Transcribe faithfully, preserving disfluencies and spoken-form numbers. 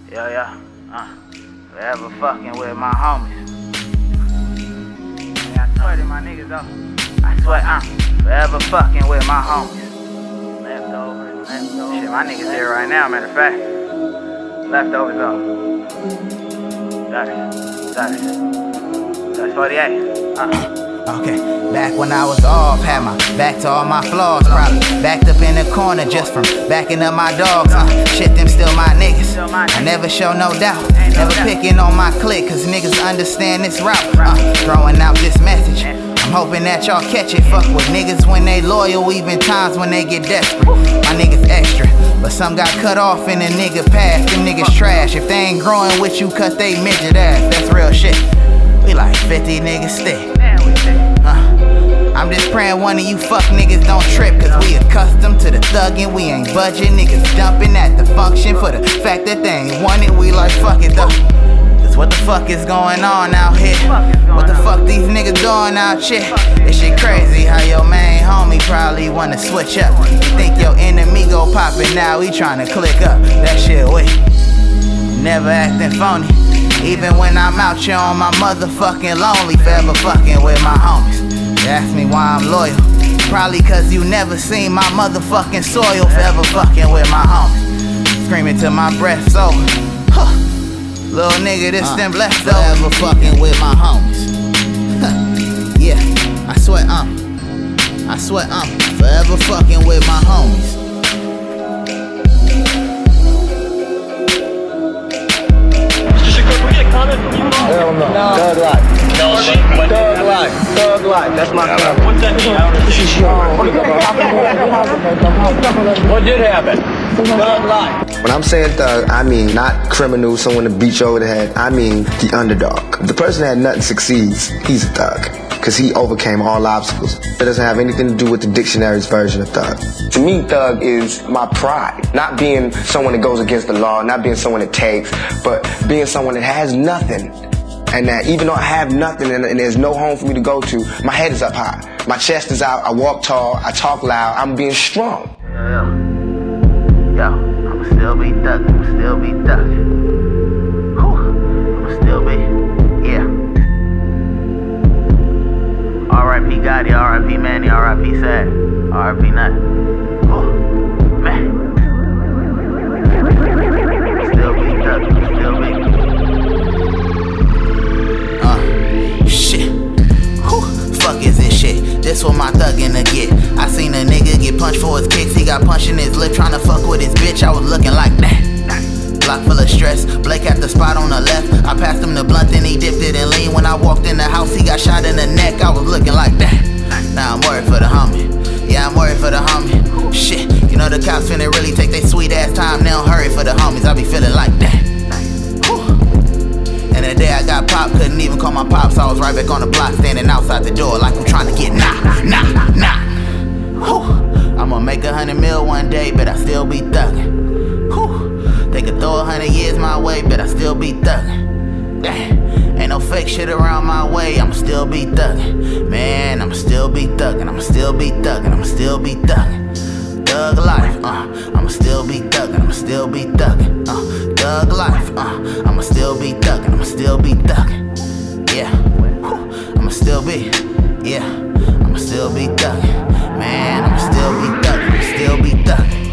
Yeah, yeah, uh, forever fucking with my homies. Yeah, I swear to my niggas though. I swear, uh, forever fucking with my homies. Leftovers, leftovers. Shit, my niggas here right now, matter of fact. Leftovers though. thirty, thirty. That's forty-eight. Uh. Okay, back when I was off, had my back to all my flaws. Probably backed up in the corner just from backing up my dogs. Uh, shit, them still my niggas. I never show no doubt. Never picking on my clique, cause niggas understand this route. Uh, throwing out this message. I'm hoping that y'all catch it. Fuck with niggas when they loyal, even times when they get desperate. My niggas extra, but some got cut off in the nigga path. Them niggas trash. If they ain't growing with you, cut they midget ass. That's real shit. We like fifty niggas stick. Uh, I'm just praying one of you fuck niggas don't trip, cause we accustomed to the thuggin', we ain't budging. Niggas dumping at the function for the fact that they ain't want it. We like fuck it though. Cause what the fuck is going on out here? What the fuck these niggas doing out here? This shit crazy how your main homie probably wanna switch up. You think your enemy go poppin' now, he tryna click up. That shit weak. Never acting phony. Even when I'm out here on my motherfucking lonely, forever fucking with my homies. You ask me why I'm loyal, probably cause you never seen my motherfucking soil. Forever fucking with my homies, screaming till my breath's over. Huh. Little nigga, this uh, them left over. Forever fucking with my homies. Yeah, I swear I'm, um, I swear I'm um, forever fucking with my homies. Hell no. no. Thug life. No, Thug life. Thug life. That's my comment. What's that mean? This is What did happen? Thug life. When I'm saying thug, I mean not criminal, someone to beat you over the head. I mean the underdog. If the person that had nothing succeeds, he's a thug. Because he overcame all obstacles. It doesn't have anything to do with the dictionary's version of thug. To me, thug is my pride. Not being someone that goes against the law, not being someone that takes, but being someone that has nothing. And that even though I have nothing and, and there's no home for me to go to, my head is up high. My chest is out, I walk tall, I talk loud, I'm being strong. Yo, yo, I'ma still be thuggin', I'ma still be thuggin'. Whew, I'ma still be, yeah. R I P Gotti, R I P Manny, R I P Sad, R I P Nut. Ooh, man. Still be thuggin', still be. Uh, shit. Whew, fuck is this shit? This what my thuggin' to get. I seen a nigga get punched for his kicks. He got punched in his lip tryna fuck with his bitch. I was looking like that. Block full of stress, Blake at the spot on the left. I passed him the blunt and he dipped it in lean. When I walked in the house, he got shot in the neck. I was looking like that. Now I'm worried for the homie. Yeah, I'm worried for the homie. Shit, you know the cops finna really take their sweet ass time. They don't hurry for the homies. I be feeling like that. Whew. And the day I got popped, couldn't even call my pops. I was right back on the block, standing outside the door like I'm trying to get nah, nah, nah. Whew. I'ma make a hundred mil one day, but I still be thuggin'. They could throw a hundred years my way, but I still be thuggin'. Damn, ain't no fake shit around my way, I'ma still be thuggin'. Man, I'ma still be thuggin', I'ma still be thuggin', I'ma still be thuggin'. Thug life, uh, I'ma still be thuggin', I'ma still be thuggin'. Uh, thug life, uh, I'ma still be thuggin', I'ma still be thuggin'. Yeah, I'ma still be, yeah, I'ma still be thuggin'. Man, I'ma still be thuggin', I'ma still be thuggin'.